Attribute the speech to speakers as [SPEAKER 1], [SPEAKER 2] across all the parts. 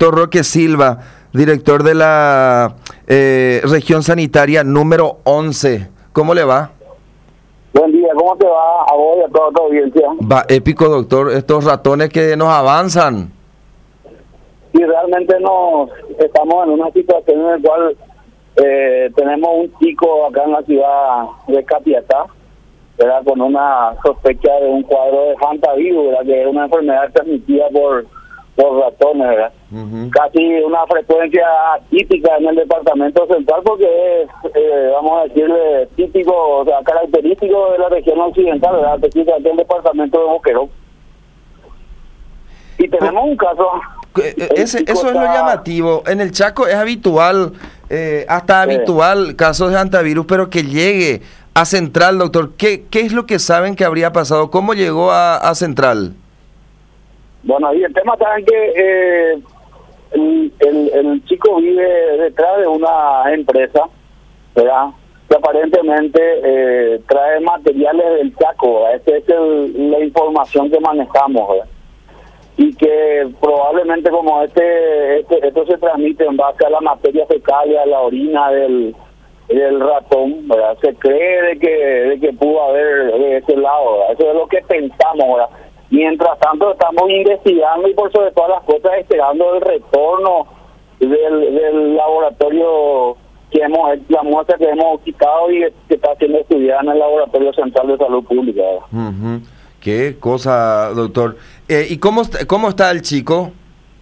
[SPEAKER 1] doctor Roque Silva, director de la región sanitaria número 11. ¿Cómo le va?
[SPEAKER 2] Buen día, ¿cómo te va a vos y a toda tu audiencia?
[SPEAKER 1] Va épico, doctor, estos ratones que nos avanzan.
[SPEAKER 2] Y realmente estamos en una situación en la cual tenemos un chico acá en la ciudad de Capiatá, ¿verdad? Con una sospecha de un cuadro de hantavirus, ¿verdad? Que es una enfermedad transmitida por ratones, ¿verdad? Casi una frecuencia atípica en el departamento central porque es, vamos a decirle, típico, o sea, característico de la región occidental, ¿verdad? Específicamente el departamento de Boquerón. Y tenemos un caso...
[SPEAKER 1] Eso es lo llamativo. En el Chaco es habitual, habitual casos de hantavirus, pero que llegue a Central, doctor. ¿Qué es lo que saben que habría pasado? ¿Cómo llegó a Central?
[SPEAKER 2] Bueno, y el tema está en que el chico vive detrás de una empresa, ¿verdad? Que aparentemente trae materiales del Chaco, ¿verdad? Esa es la información que manejamos, ¿verdad? Y que probablemente como esto se transmite en base a la materia fecal, a la orina del ratón, ¿verdad? Se cree de que pudo haber de ese lado, ¿verdad? Eso es lo que pensamos, ¿verdad? Mientras tanto estamos investigando y por sobre todas las cosas esperando el retorno del laboratorio que la muestra que hemos quitado y que está siendo estudiada en el Laboratorio Central de Salud Pública, ¿verdad?
[SPEAKER 1] Qué cosa, doctor. ¿Y cómo está el chico?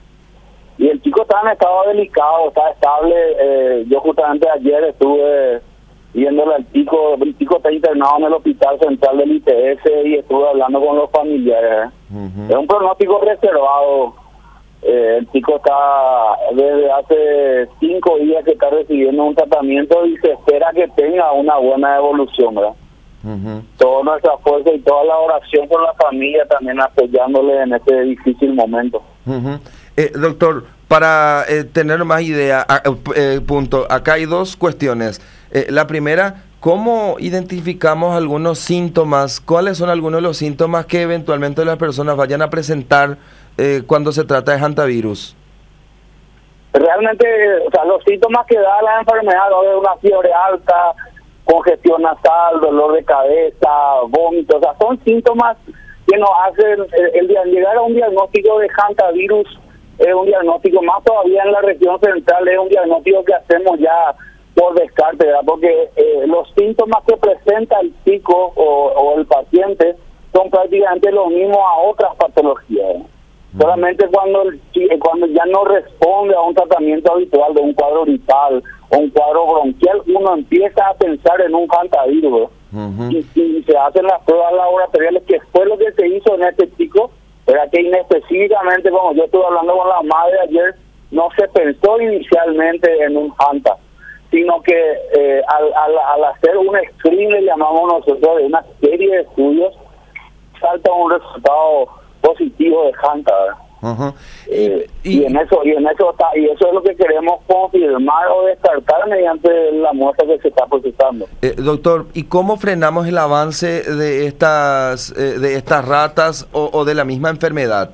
[SPEAKER 2] Y el chico está en estado delicado, está estable. Yo justamente ayer estuve viéndole al chico. El chico está internado en el Hospital Central del ITS y estuve hablando con los familiares. Es un pronóstico reservado. El chico está desde hace 5 días que está recibiendo un tratamiento y se espera que tenga una buena evolución, ¿verdad? Toda nuestra fuerza y toda la oración por la familia también apoyándole en este difícil momento.
[SPEAKER 1] Doctor, para tener más idea, punto, acá hay dos cuestiones. La primera, ¿cómo identificamos algunos síntomas? ¿Cuáles son algunos de los síntomas que eventualmente las personas vayan a presentar cuando se trata de hantavirus?
[SPEAKER 2] Realmente, o sea, los síntomas que da la enfermedad, ¿no? Es una fiebre alta, congestión nasal, dolor de cabeza, vómito, o sea, son síntomas que nos hacen llegar a un diagnóstico de hantavirus. Es un diagnóstico más todavía en la región central, es un diagnóstico que hacemos ya por descarte, ¿verdad? Porque los síntomas que presenta el chico o el paciente son prácticamente los mismos a otras patologías, ¿verdad? Solamente cuando ya no responde a un tratamiento habitual de un cuadro gripal o un cuadro bronquial, uno empieza a pensar en un hantavirus, y se hacen las pruebas laboratoriales, que fue lo que se hizo en este chico, era que inespecíficamente, como yo estuve hablando con la madre ayer, no se pensó inicialmente en un hanta, sino que al hacer un screen, le llamamos nosotros, de una serie de estudios, salta un resultado positivo de hanta, ¿verdad? Y eso es lo que queremos confirmar o descartar mediante la muestra que se está procesando.
[SPEAKER 1] Doctor, ¿y cómo frenamos el avance de estas ratas o de la misma enfermedad?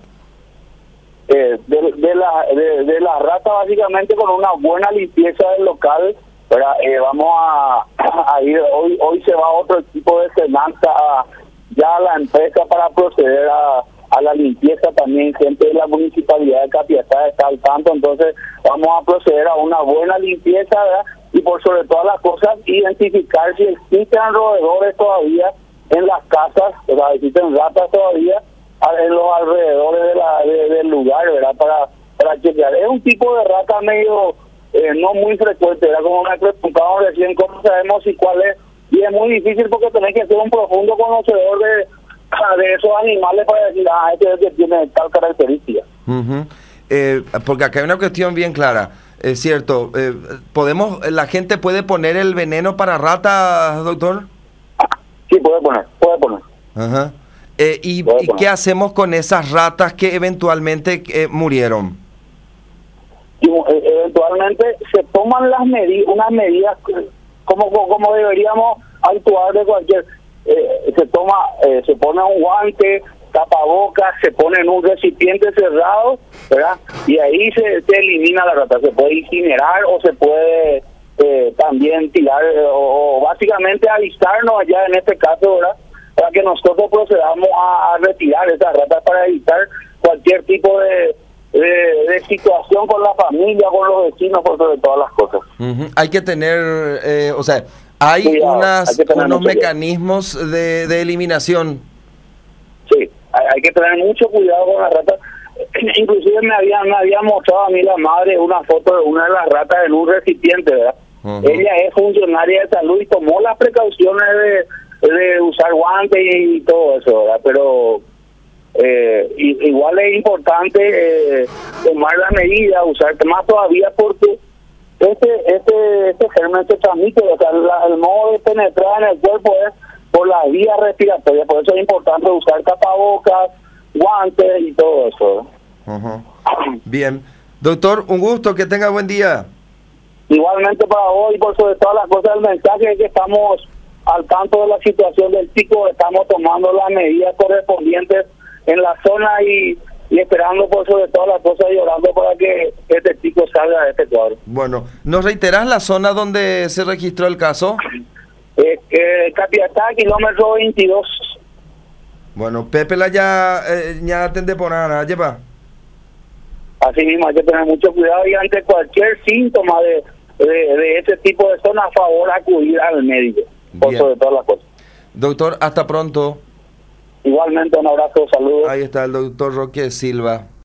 [SPEAKER 2] De la rata, básicamente con una buena limpieza del local, ¿verdad? Vamos a ir, hoy se va otro equipo de Senasa ya a la empresa para proceder a la limpieza. También gente de la municipalidad de Capiatá está al tanto, entonces vamos a proceder a una buena limpieza, ¿verdad? Y por sobre todas las cosas, identificar si existen roedores todavía en las casas, ¿verdad? Existen ratas todavía en los alrededores del lugar, ¿verdad? Para chequear. Es un tipo de rata medio no muy frecuente, ¿verdad? Como me preguntaban recién, ¿cómo sabemos si cuál es? Y es muy difícil porque tenés que ser un profundo conocedor de esos animales para decir, este es el que tiene tal característica.
[SPEAKER 1] Porque acá hay una cuestión bien clara, es cierto, ¿la gente puede poner el veneno para ratas, doctor?
[SPEAKER 2] Sí, puede poner.
[SPEAKER 1] ¿Y qué hacemos con esas ratas que eventualmente murieron?
[SPEAKER 2] Eventualmente se toman unas medidas como deberíamos actuar de cualquier... se pone un guante, tapabocas, se pone en un recipiente cerrado, ¿verdad? Y ahí se elimina la rata. Se puede incinerar o se puede también tirar, o básicamente alistarnos allá en este caso, ¿verdad? Para que nosotros procedamos a retirar esas ratas para evitar cualquier tipo de situación con la familia, con los vecinos, por sobre todas las cosas.
[SPEAKER 1] Hay que tener, o sea, hay
[SPEAKER 2] Cuidado,
[SPEAKER 1] unos mecanismos de eliminación.
[SPEAKER 2] Sí, hay que tener mucho cuidado con las ratas. Inclusive me había mostrado a mí la madre una foto de una de las ratas en un recipiente, ¿verdad? Ella es funcionaria de salud y tomó las precauciones de usar guantes y todo eso, ¿verdad? Pero igual es importante tomar la medida, usar más todavía porque este germen se transmite, o sea, el modo de penetrar en el cuerpo es por las vías respiratorias, por eso es importante usar tapabocas, guantes y todo eso.
[SPEAKER 1] Bien, doctor, un gusto, que tenga buen día.
[SPEAKER 2] Igualmente para vos y por sobre todas las cosas, el mensaje es que estamos al tanto de la situación del pico, estamos tomando las medidas correspondientes en la zona y esperando por sobre todas las cosas y orando para que este pico salga de este cuadro.
[SPEAKER 1] Bueno, ¿nos reiterás la zona donde se registró el caso?
[SPEAKER 2] Capiatá, kilómetro 22.
[SPEAKER 1] Bueno, Pepe la ya atende por nada, lleva.
[SPEAKER 2] Así mismo hay que tener mucho cuidado y ante cualquier síntoma de ese tipo de zona, a favor acudir al médico, por sobre todas las cosas.
[SPEAKER 1] Doctor, hasta pronto.
[SPEAKER 2] Igualmente un abrazo, saludos.
[SPEAKER 1] Ahí está el doctor Roque Silva.